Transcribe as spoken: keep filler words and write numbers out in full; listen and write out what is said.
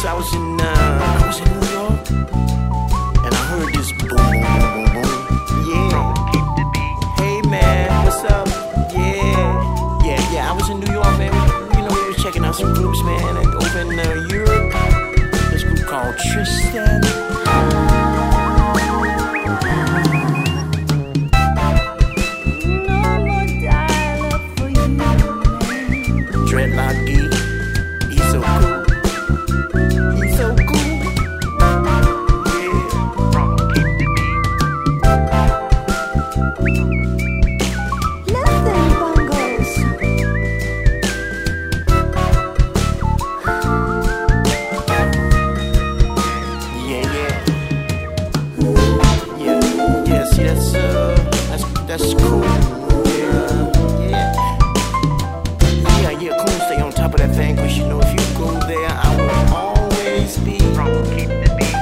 I was in, uh, I was in New York, and I heard this boom, boom, boom, boom, boom. Yeah. Hey man, what's up? Yeah, yeah, yeah. I was in New York, man. You know, we were checking out some groups, man, and over in uh, Europe. This group called Tristan. Dreadlock geek, he's so cool. He's so cool. Yeah, from keep the beat. Love them bongos. Yeah, yeah. Yeah, yeah. See, that's uh, that's that's cool. Yeah, yeah. Yeah, yeah, cool. Stay on top of that thing, 'cause you know if you go there, I will always be.